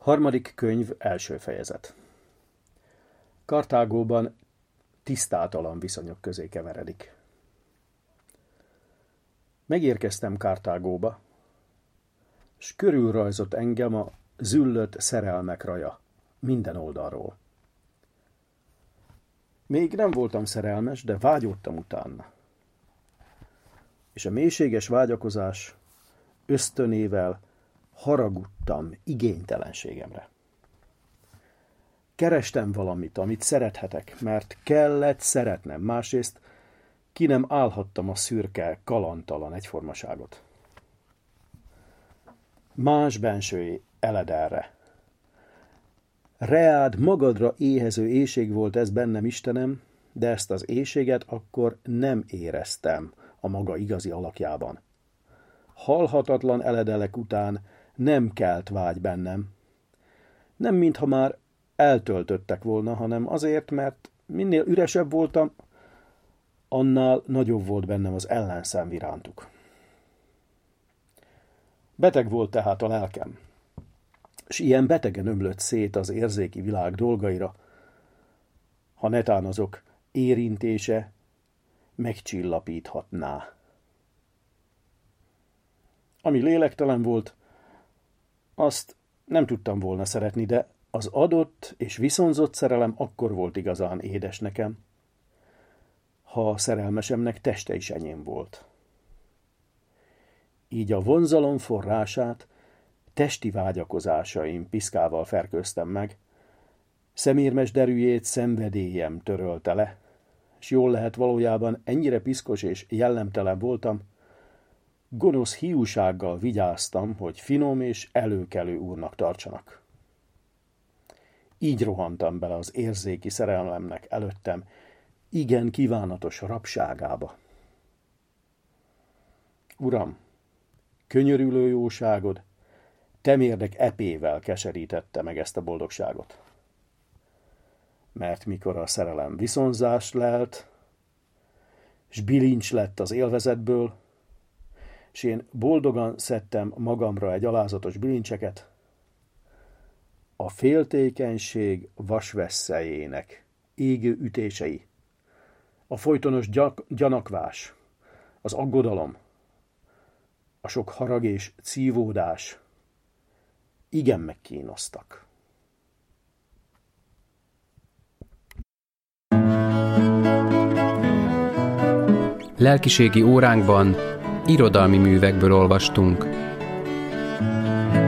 Harmadik könyv, első fejezet. Kartágóban tisztátalan viszonyok közé keveredik. Megérkeztem Kartágóba, s körülrajzott engem a züllött szerelmek raja minden oldalról. Még nem voltam szerelmes, de vágyódtam utána. És a mélységes vágyakozás ösztönével haragudtam igénytelenségemre. Kerestem valamit, amit szerethetek, mert kellett szeretnem, másrészt ki nem állhattam a szürke, kalantalan egyformaságot. Más benső eled erre. Reád magadra éhező éhség volt ez bennem, Istenem, de ezt az éhséget akkor nem éreztem a maga igazi alakjában. Halhatatlan eledelek után nem kelt vágy bennem. Nem mintha már eltöltöttek volna, hanem azért, mert minél üresebb voltam, annál nagyobb volt bennem az ellenszem irántuk. Beteg volt tehát a lelkem, s ilyen betegen ömlött szét az érzéki világ dolgaira, ha netán azok érintése megcsillapíthatná. Ami lélektelen volt, azt nem tudtam volna szeretni, de az adott és viszonzott szerelem akkor volt igazán édes nekem, ha a szerelmesemnek teste is enyém volt. Így a vonzalom forrását testi vágyakozásaim piszkával ferkőztem meg, szemérmes derűjét szenvedélyem törölte le, s jól lehet valójában ennyire piszkos és jellemtelen voltam, gonosz hiúsággal vigyáztam, hogy finom és előkelő úrnak tartsanak. Így rohantam bele az érzéki szerelemnek előttem igen kívánatos rabságába. Uram, könyörülő jóságod, temérdek epével keserítette meg ezt a boldogságot. Mert mikor a szerelem viszonzás lelt, s bilincs lett az élvezetből, s én boldogan szedtem magamra egy alázatos bilincseket, a féltékenység vasvesszejének égő ütései, a folytonos gyanakvás, az aggodalom, a sok harag és cívódás igen megkínoztak. Lelkiségi óránkban irodalmi művekből olvastunk.